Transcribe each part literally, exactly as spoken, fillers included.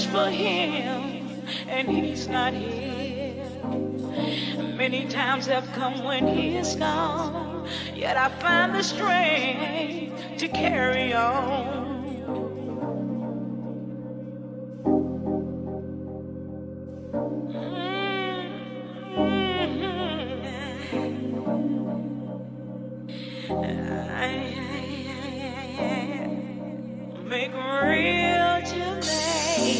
search for him, and he's not here. Many times have come when he is gone, yet I find the strength to carry on. Make real to me.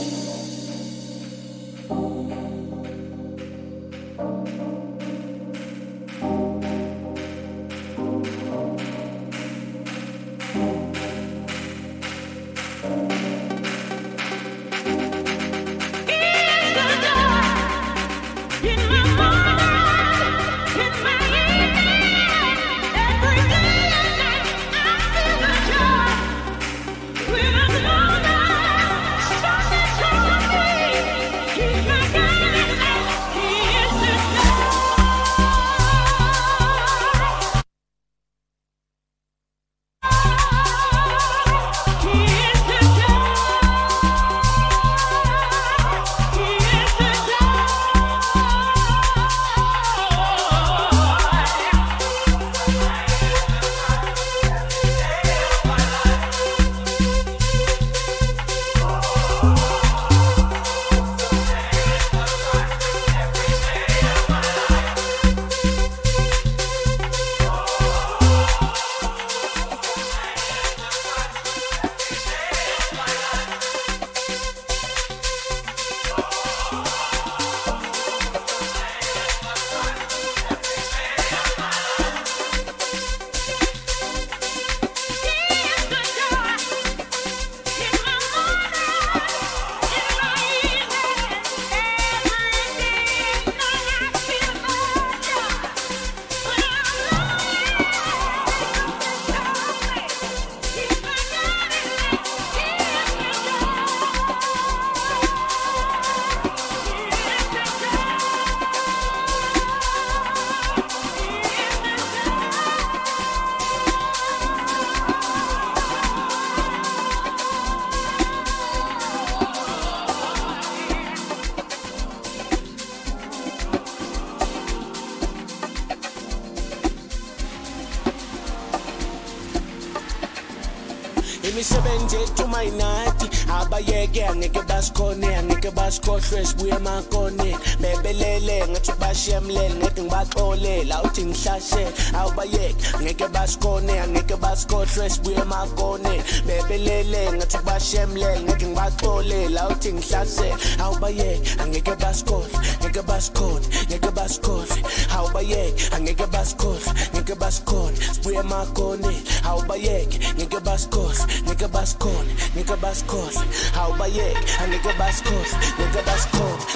Imisebenzi ethu mayinathi abayeke angeke basikhone angeke basikhohlwe sibuye emakone bebelele ngathi bashiyemlele ngeke ngibaxole la uthi ngihlashe awubayeke angeke basikhone angeke basikhohlwe sibuye emakone bebelele ngathi bashiyemlele ngeke ngibaxole la uthi ngihlashe awubayeke angeke basikhohlwe ngeke basikhone ngeke basikhohlwe awubayeke angeke basikhohlwe ngeke basikhone sibuye emakone awubayeke ngeke basikhohlwe nigga bas con, nigga bas cause. How about yek? A nigga bas cause, nigga bas cause.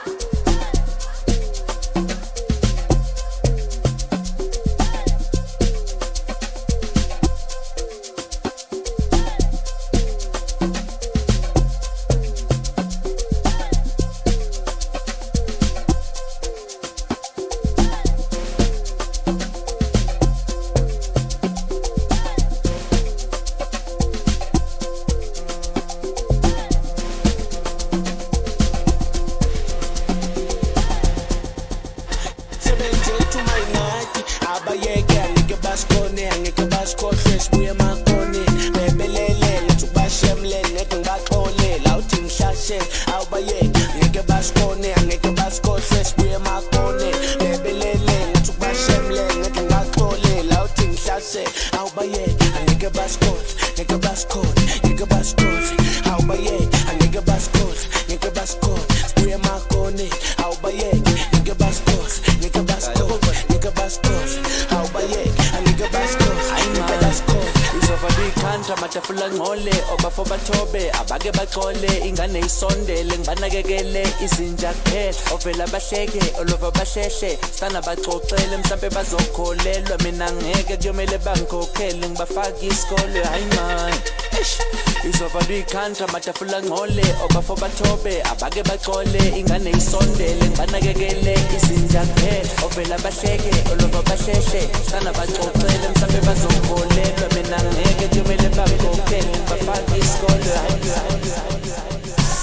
Ovela bahleke olova bahlele sana baxoxele mhlambe bazokholelwa mina ngeke kuyomele bangikhokhele ngibafaka isikole hayi man izovala ikhanda matafula ngcole obafo bathobe abake baxole ingane isondele ngibanakekele izinja kuphela ovela bahleke olova bahlele sana baxoxele mhlambe bazokholelwa mina ngeke kuyomele bangikhokhele ngibafaka isikole hayi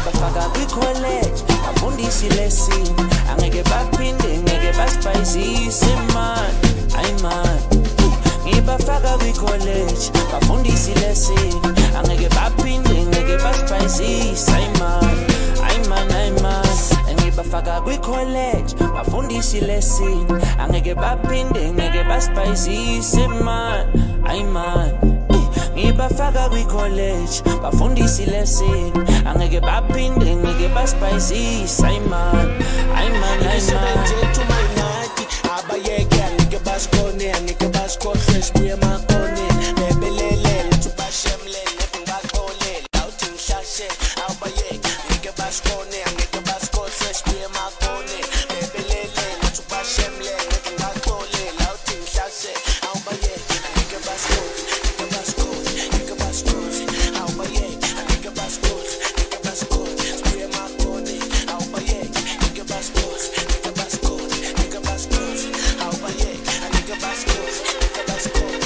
ngibafaka kwi-college bafundisa ilesson angeke baphinde ngeke basipayisise man ayi man ngibafaka kwi-college bafundisa ilesson angeke baphinde ngeke basipayisise ayi man ayi man ayi man ngibafaka kwi-college bafundisa ilesson angeke baphinde ngeke basipayisise man ayi man ngibafaka kwi-college bafundisa ilesson angeke baphinde ngeke basipayisise ayi man ayi man ayi man abayeke angeke basikone angeke basikhohlwe sibuye emakoneni bebelele ngathi bashemlele ngathi ngibaxolele awuthi ngishashe awubayeke angeke basikone angeke basikhohlwe sibuye emakoneni bebelele ngathi bashemlele ngathi ngibaxolele awuthi ngishashe awubayeke angeke basikone angeke basikone angeke basikone awubayeke angeke basikone angeke basikone sibuye emakoneni awubayeke angeke basikone angeke basikone angeke basikone awubayeke angeke basikone angeke basikone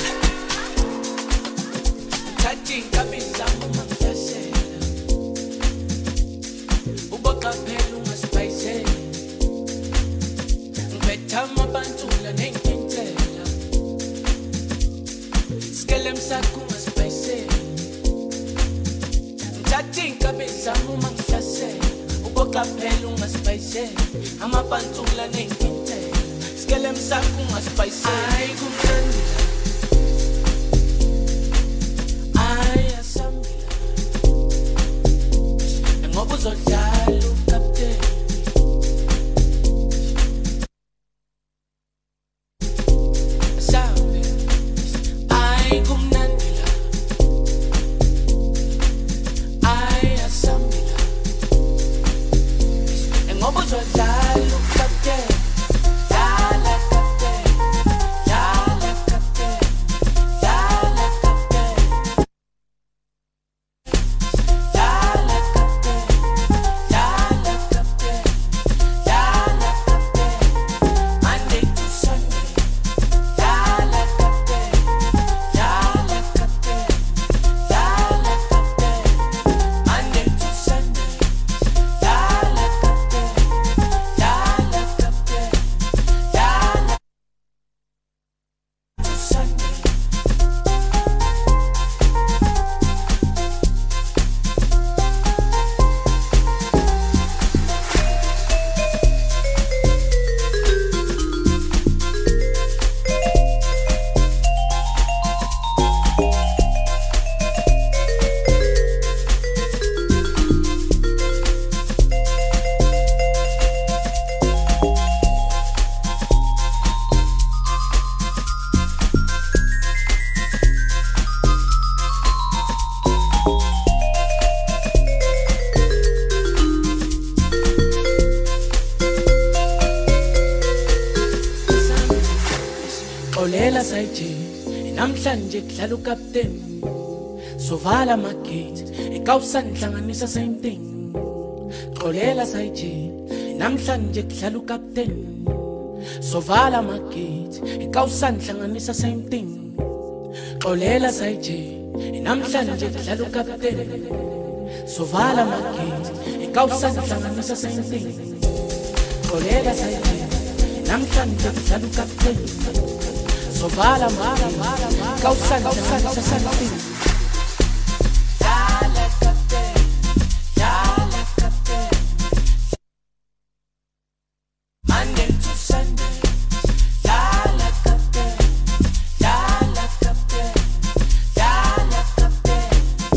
Touching kabisa mama mshashela Uboqa phela ungasipayise Ngibetha amabantula nenkintela Skele msakho ungasipayise Touching kabisa mama mshashela Uboqa phela ungasipayise amabantula nenkintela Skele msakho ungasipayise Ay kumnandi ngoba uzodlala ukapteni asambe ay kumnandila ay asambila ngoba uzodlala ukapteni dala kapteni dala kapteni dala kapteni Xolela sayiji namhlanje kudlala ukapteni sovala magate ekawusanhlanganisa same thing Xolela sayiji namhlanje kudlala ukapteni sovala magate ekawusanhlanganisa same thing Xolela sayiji namhlanje kudlala ukapteni sovala magate ekawusanhlanganisa same thing Xolela sayiji namhlanje kudlala ukapteni Sovala mara mara mara Kausan kausan kausan Dale kapten Dale kapten Monday to Sunday Dale kapten Dale kapten Dale kapten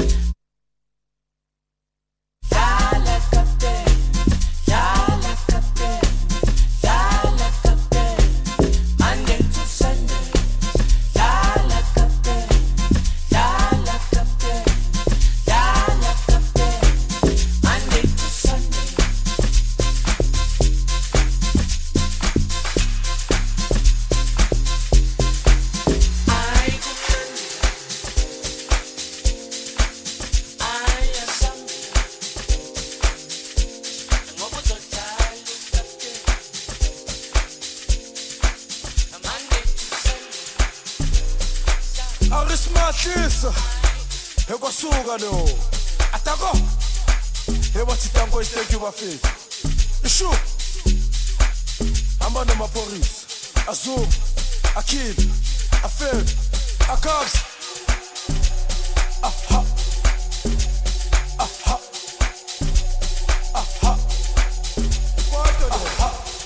Dale kapten Dale kapten Dale kapten Monday to Sunday Arismatisa ekwasuka lo atako Hey, what's it? I'm going to take you my feet. Sure. I'm on my police. I zoom. I kill. I fail. I comes. Aha. Aha. Aha. Aha.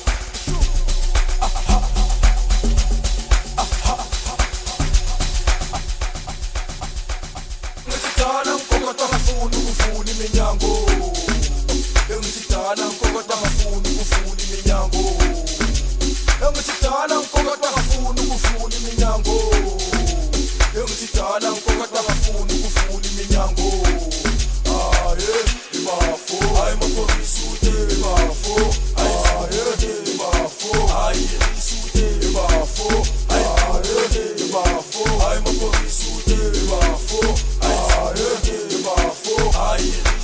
Minyango, engitana nkokota ngafuni ukufuna iminyango, engitana nkokota ngafuni ukufuna iminyango, engitana nkokota ngafuni ukufuna iminyango. Ah yeah, ibafo, ay maporisute, ibafo, ay yeah, ibafo, ay risute, ibafo, ay yeah, ibafo, ay maporisute, ibafo, ay yeah, ibafo, ay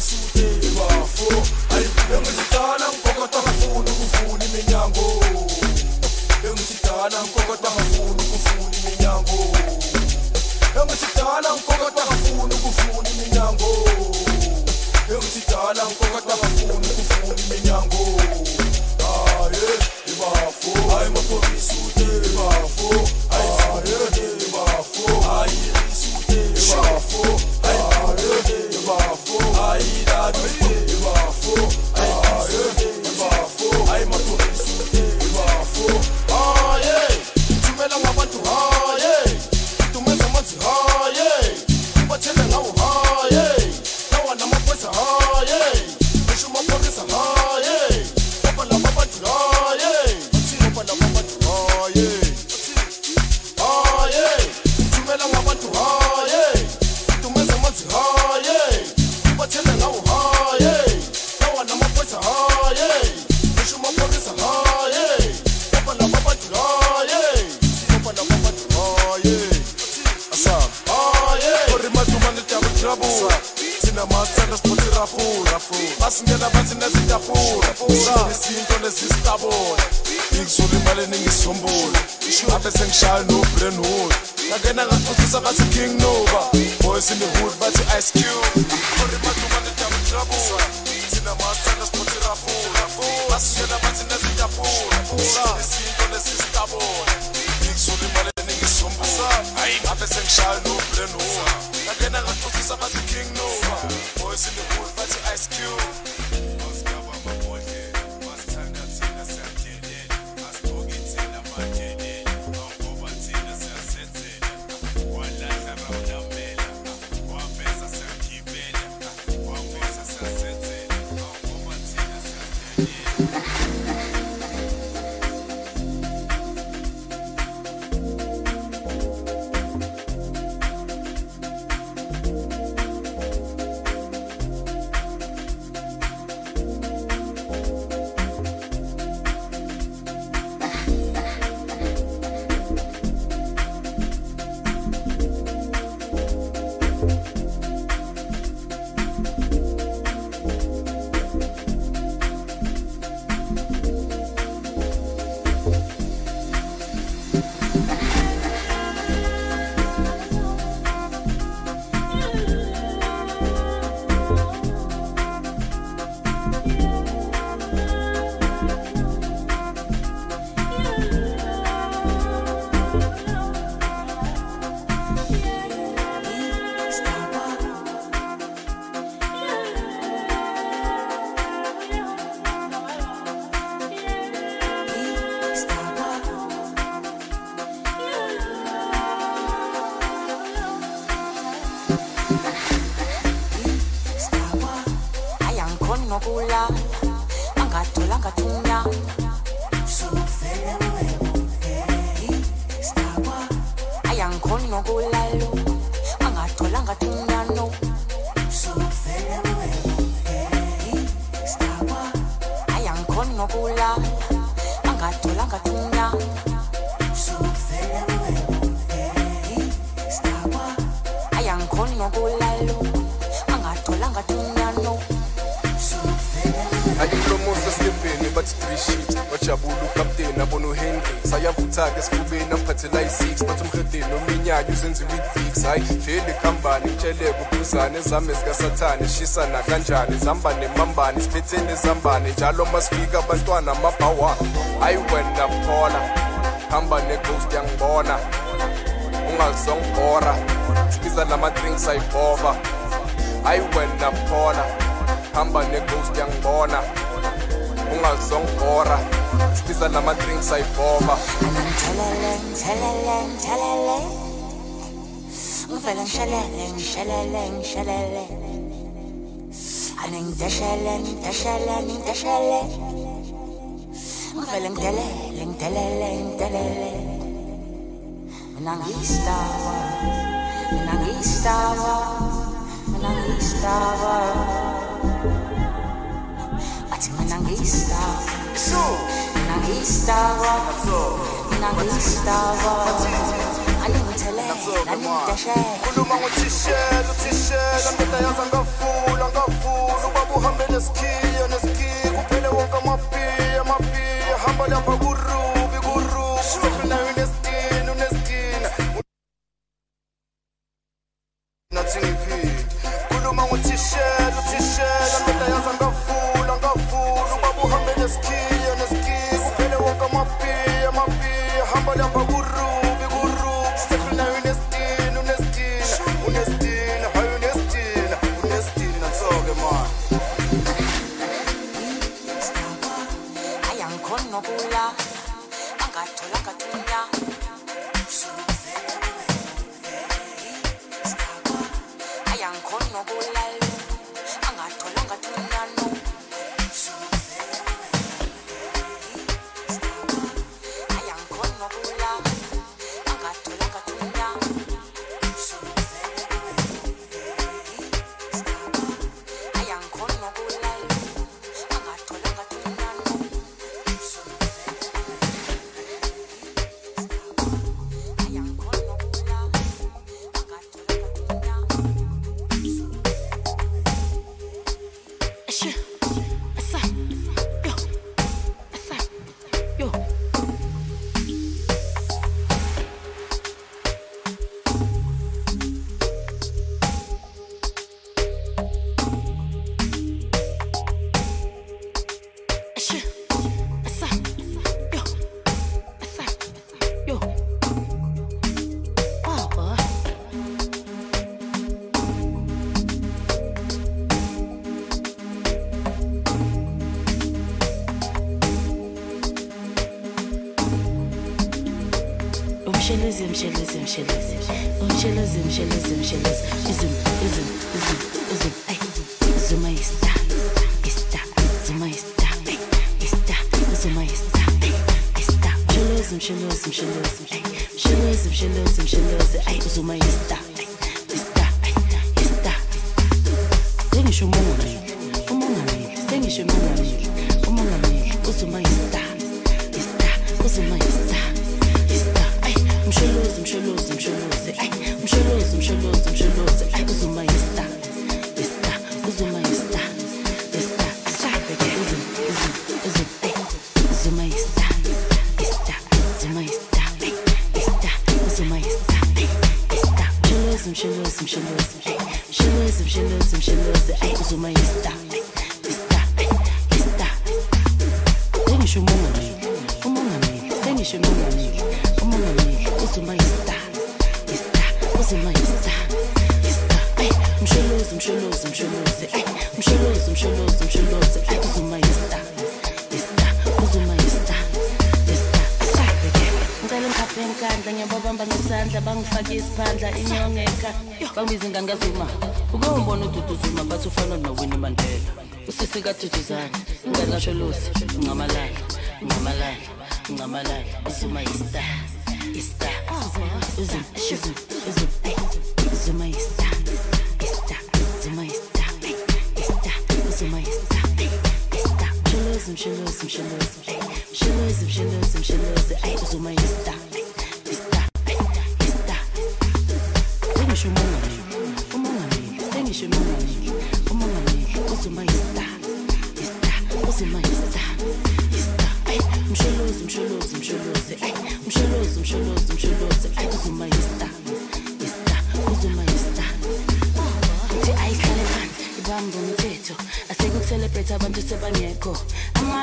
engitana nkokota ngafuni ukufuna iminyango, engitana nkokota ngafuni ukufuna iminyango, engitana nkokota ngafuni ukufuna iminyango, engitana nkokota ngafuni ukufuna iminyango. Ah yeah, ibafo, ay maporisute, ibafo, ay yeah, ibafo, ay risute, ibafo, ay yeah, ibafo, ay dadute, ibafo. Basingena bathi nezitafula izinto lesistabona ngizula imali ningisombula abe sengishaya no brain hole ngakena ngaphosisa bathi King Nova boys in the hood bathi Ice Cube for matu mane jam trouble sina masana spoti rafula basingena bathi nezitafula izinto lesistabona ngizula imali ningisombula abe sengishaya no brain hole ngakena ngaphosisa bathi King Nova boys in the hood bathi Ice Cube. Nokula angathola ngathunya sufele wewe stawa ayangikhona nokulalo angathola ngathunya no sufele wewe stawa ayangikhona nokula angathola ngathunya sufele wewe stawa ayangikhona nokulalo angathola ngathunya no. I am promoted skipping, but three sheets. Watch a blue captain, I want no Hendrix. sayavutha-ke esifubeni amphathela i-six bathi umhedeni ominyaka uzenziwa i-fix hayi vele khambani ngitsheleke ubuzane ezame zikasathane shisana kanjani zambane mambane sibethene zambane njalo masifika abantwana amabhawa hayi wena phola hamba ne-ghost yangibona ungazongibhora sibiza lama-drinks ayibhova hayi wena phola hamba ne-ghost yangibona ungazongibhora sibiza lama-drinks ayibhova Ngithelele, ngithelele, ngithelele ngivele ngishelele, ngishelele, ngishelele ane ngideshele, ngideshele, ngideshele ngivele ngidelele, ngidelele, ngidelele mina ngiyistar, mina ngiyistar, mina ngiyistar athi mina ngiyistar, mina ngiyistar, mina ngiyistar ane ngithelele, ane ngideshele khuluma ngothishela uthishela mpela yaza ngavula ngavula ubaba uhambe nesikhiya nesikhiya kuphele wonke amapiya amapiya hamba lapha kurubi kurubi sefinayo unesitini unesitini nathi ngiphile khuluma ngothishela uthishela mpela yaza ngavula ngavula ubaba uhambe nesikhiya nesikhiya kuphele wonke amapiya amapiya hamba lapha kurubi kurubi sefinayo unesitini unesitini unesitini hayi unesitini unesitini natsoke man ayangikhona nokula angathola ngatunya ayangikhona nokula angathola ngatunya no ayangikhona nokula angathola ngatunya ayangikhona nokula angathola ngatunya no Mshelezi, mshelezi, mshelezi. Mshelezi, mshelezi, mshelezi. Izum, izum, izum, izum. Ay, zuma ista, ista, zuma ista, ista, zuma ista, ista. Mshelezi, mshelezi, mshelezi. Mshelezi, mshelezi, mshelezi. Ay, zuma ista, ista, ista. Sengisho umongameli, umongameli. Sengisho umongameli, umongameli. Uzuma ista, ista, uzuma ista. Msholozi, msholozi, msholozi, ay, msholozi, msholozi, msholozi, ay, uzuma yista, yista, uzuma yista, yista, asabe ke, uzum, uzum, uzum, ay, uzuma yista, yista, uzuma yista, ay, yista, uzuma yista, ay, yista, msholozi, msholozi, msholozi, ay, msholozi, msholozi, msholozi, ay, uzuma yista, yista, ay, yista. Sengisho umongameli, umongameli, sengisho umongameli, umongameli. Uzuma yista, yista, uzuma yista, yista. Ay, msholozi, msholozi, msholozi. Ay, msholozi, msholozi, msholozi. Ay, uzuma yista, yista, uzuma yista, yista. Asabe ke. Ngicela ngiphape enkandla ngiyababamba ngesandla bangifake isiphandla inyongeka. Bangibiza ingane kaZuma. Uke umbona uDudu Zuma bathi ufana noWinnie Mandela. Usisi kaDuduzane, ingane kaSholozi, ngamalala, ngamalala, ngamalala. Uzuma yista. Ista, uzum, uzum, uzum, ay, zuma ista, ista, zuma ista, ay, ista, zuma ista, ay, ista. Msholozi, msholozi, msholozi, ay, msholozi, msholozi, msholozi, ay, zuma ista, ista, ay, ista. Sengisho umongameli, umongameli, sengisho umongameli, umongameli, uzuma ista, ista, uzuma ista, ista, ay, msholozi, msholozi, msholozi, ay.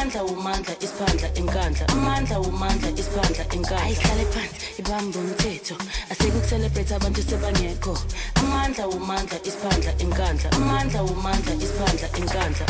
amandla umandla isiphandla enkandla amandla umandla isiphandla enkandla ayihlale phansi ibamba umthetho asekucelebrate abantu sebangekho amandla umandla isiphandla enkandla amandla umandla isiphandla enkandla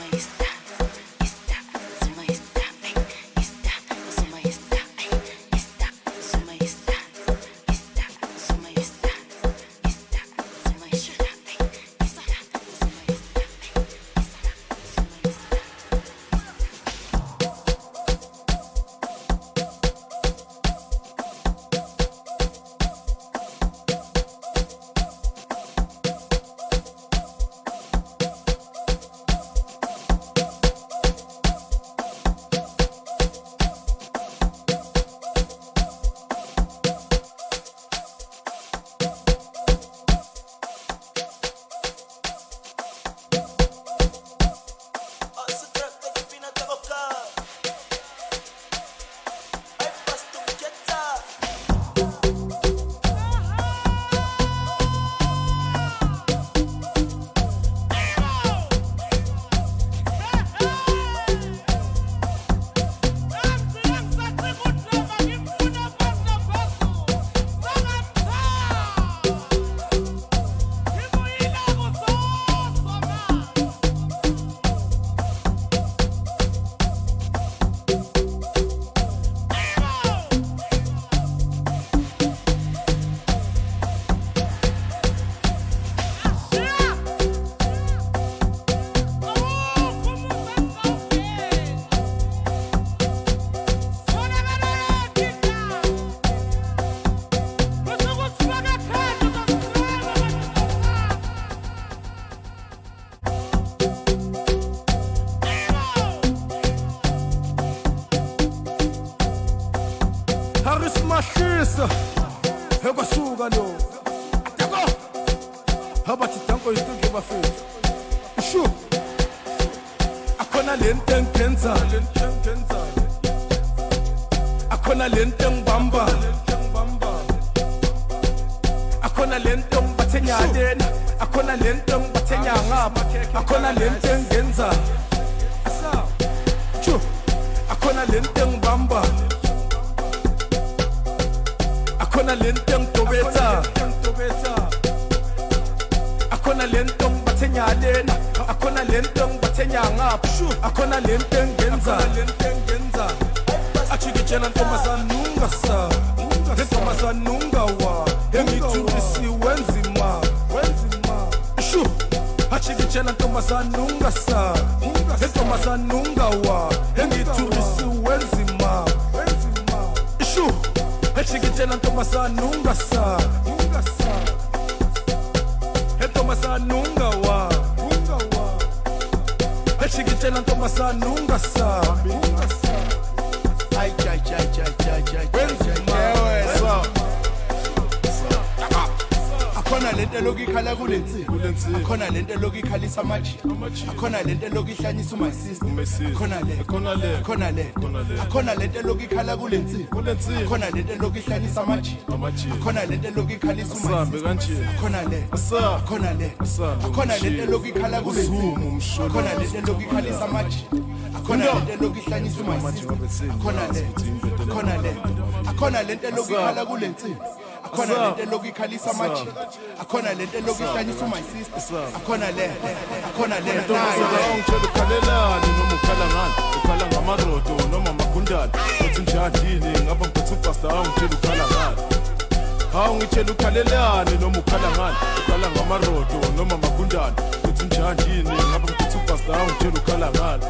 Akhona lento lokikhalisa amaji akhona lento lokihlanyisa my sister akhona le akhona le akhona le akhona lento lokikhala kulensi akhona lento lokihlanyisa amaji akhona lento lokikhalisa my sister akhona le akhona le akhona lento lokikhala kulensi akhona lento lokikhalisa amaji akhona lento lokihlanyisa my sister akhona le akhona le akhona lento lokikhala kulensi akhona lento lokikhalisa amaji akhona lento lokihlanyisa my sister akhona le akhona le ngitshela ukhalelani noma ukhala ngani ukhala ngamarodo noma magundane uthi njani ngapha ngiphethe upastor ngitshela ukhala ngani hawu ngitshela ukhalelani noma ukhala ngani ukhala ngamarodo noma magundane uthi njani ngapha ngiphethe upastor ngitshela ukhala ngani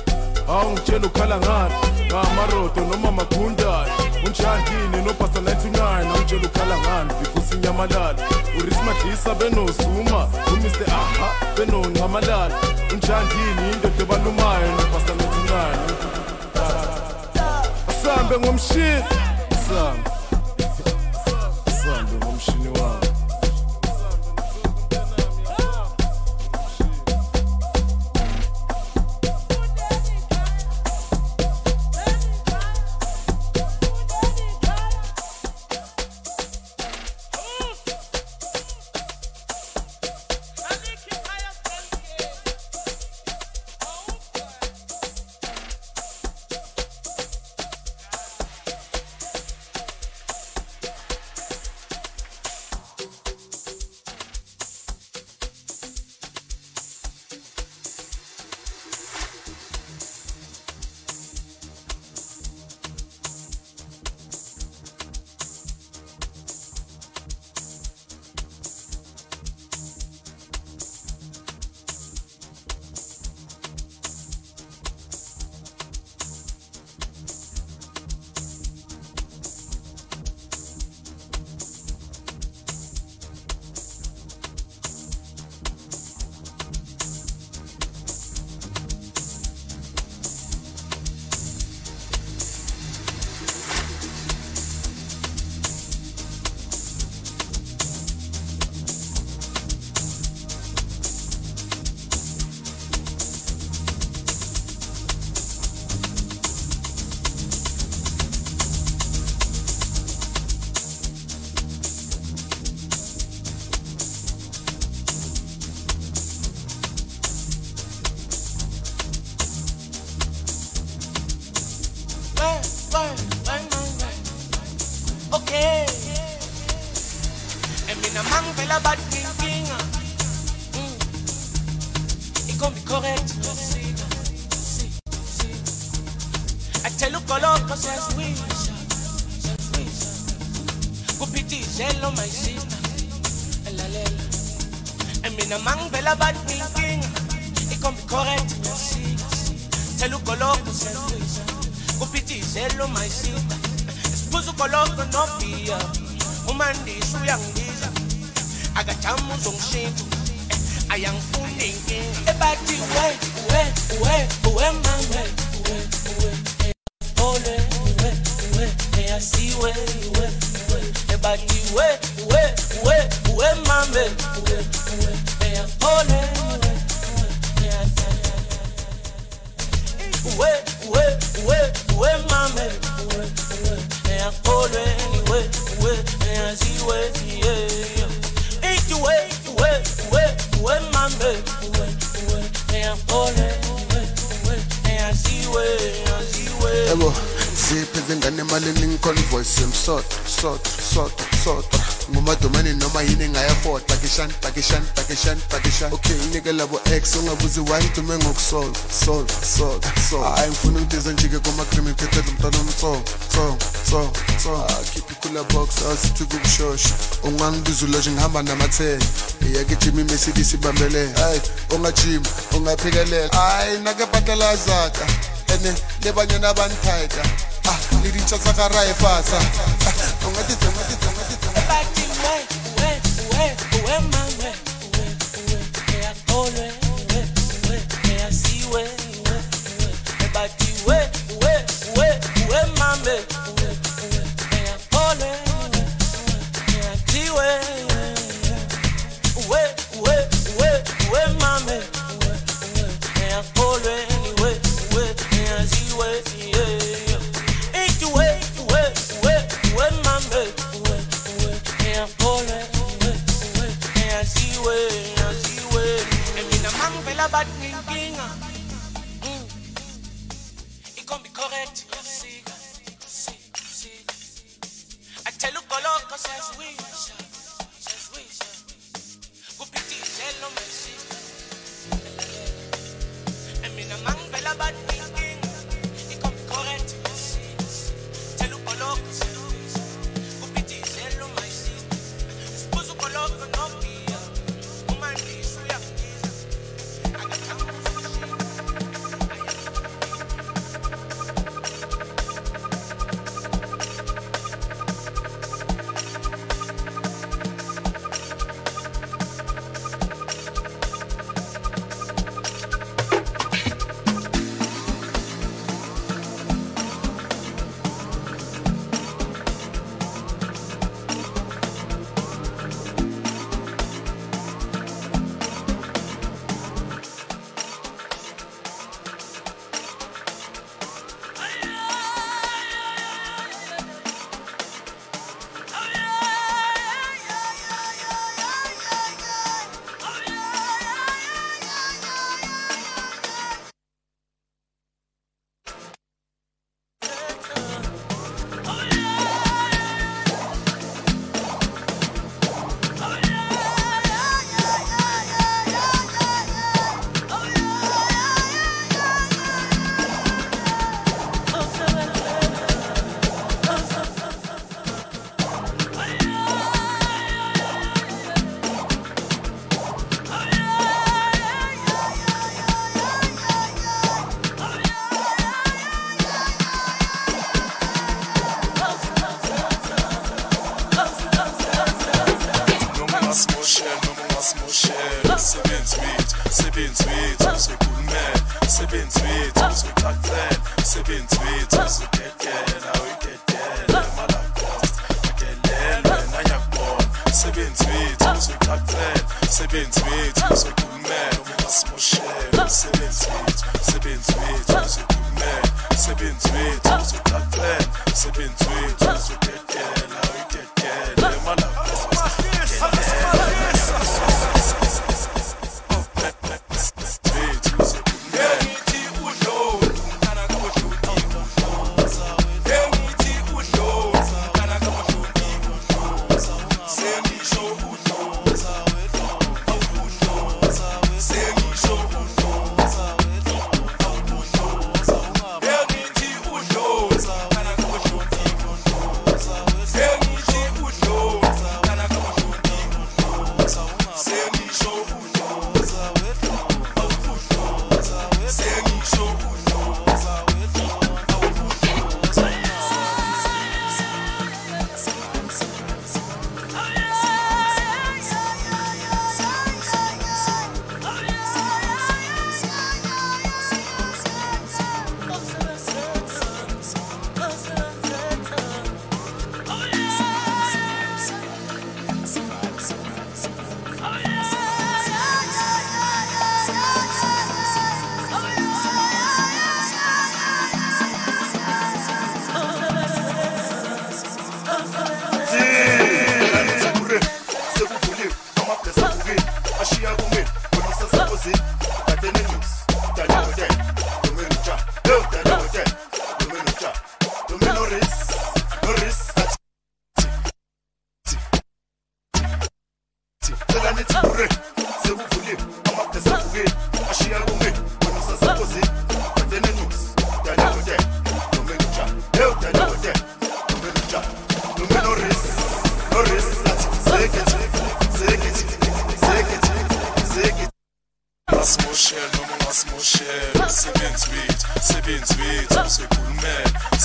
hawu ngitshela ukhala ngani ngamarodo noma magundane unjani no pastor ninety-nine ngitshela ukhala ngani before sinyamalala urismadisa benozuma uMr Aha benonqamalala unjani indoda ebalumayo no pastor ninety-nine asambe ngomshini asambe asambe ngomshini wami mina mangivela bathi nginkinga ikombi correct sika athela ugoloko siyazwisha siyazwisha kuphithizelo my sister lalela mina mangivela bathi nginkinga ikombi correct sika athela ugoloko siyazwisha kuphithizelo my sister sibuza ugoloko no fear umandisi uyangibiza akajamu uzongishintsha ayangifuna inkinga ebathi we we we we mama we we ole we we eyasiwe we we ebathi we we we we mama we we eyole we we we we mama we we eyole we we eyasiwe yeah it's way way way way mama way way eyole we eyasiwe eyasiwe ebo siphenze ngane imali ningiconvoice emsot sot sot sot ngumadomani noma yini ngayafort pakishan pakishan pakishan pakishan okay nike labo ex ungabuzi why dume ngokusolve solve solve solve hayi ngifuna ukudiza njike kuma criminal kethe umntana umthongo thongo thongo thongo keep ikula box asithi kukushosha ungangibiza nje ngihamba namathenge iyake Jimmy Mercedes ibambele hayi ungajima ungaphekelela hayi nake patela zaka ene lebanyana abanthayika ah lidicha sakaraye fasa ungathi ungathi ungathi ebathi we we we we mama we we eyole we we eyasiwe we we ebathi we we we we mama we we eyole we eyasiwe we we we we mama we we eyole we we eyasiwe yeah it's way way way we mama we we eyole we we eyasiwe eyasiwe emina mangivela bathi nginkinga ikombi correct sika sika athela ugoloko siyazwisha siyazwisha kuphithizelo my sister emina mangivela bathi nginkinga ikombi correct sika athela ugoloko siyazwisha kuphithizelo my sister sibuza ugoloko no fear umandisi uyangibiza akajamu Show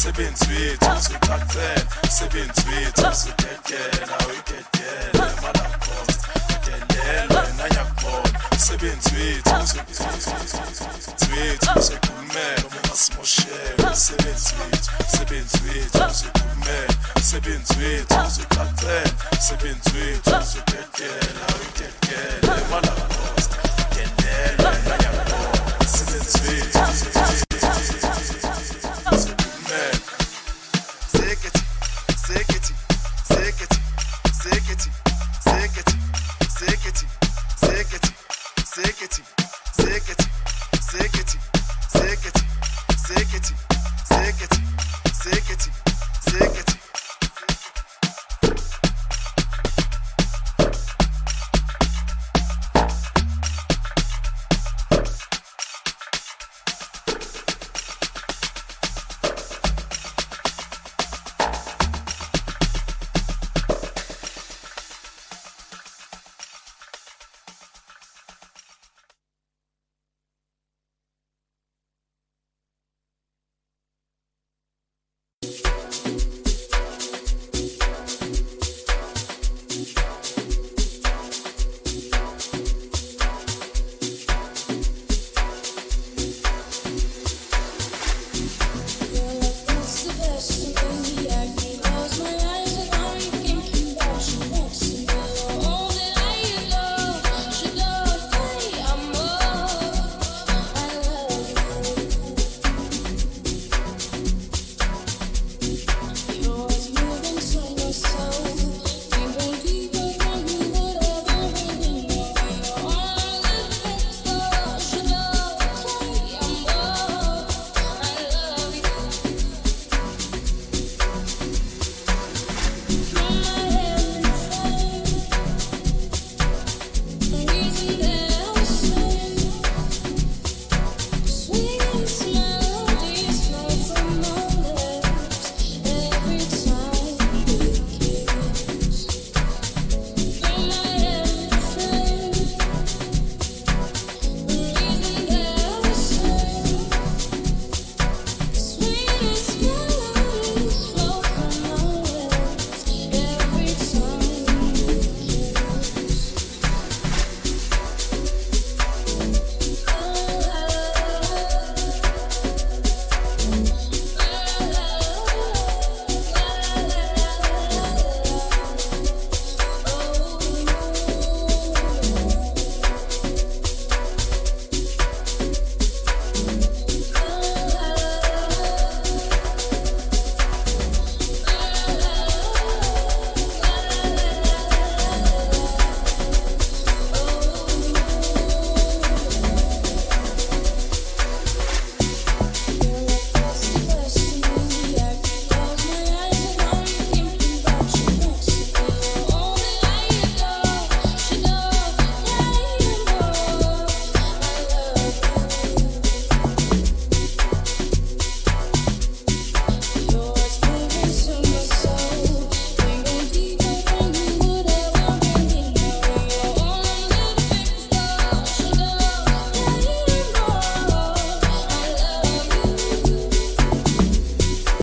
Sebenzi wethu usuqaqela sebenzi wethu usudedela uyidedela malakho delela nanyakubona sebenzi wethu sebenzi wethu usekhulumela ungasimoshela sebenzi wethu sebenzi wethu usekhulumela sebenzi wethu usuqaqela sebenzi wethu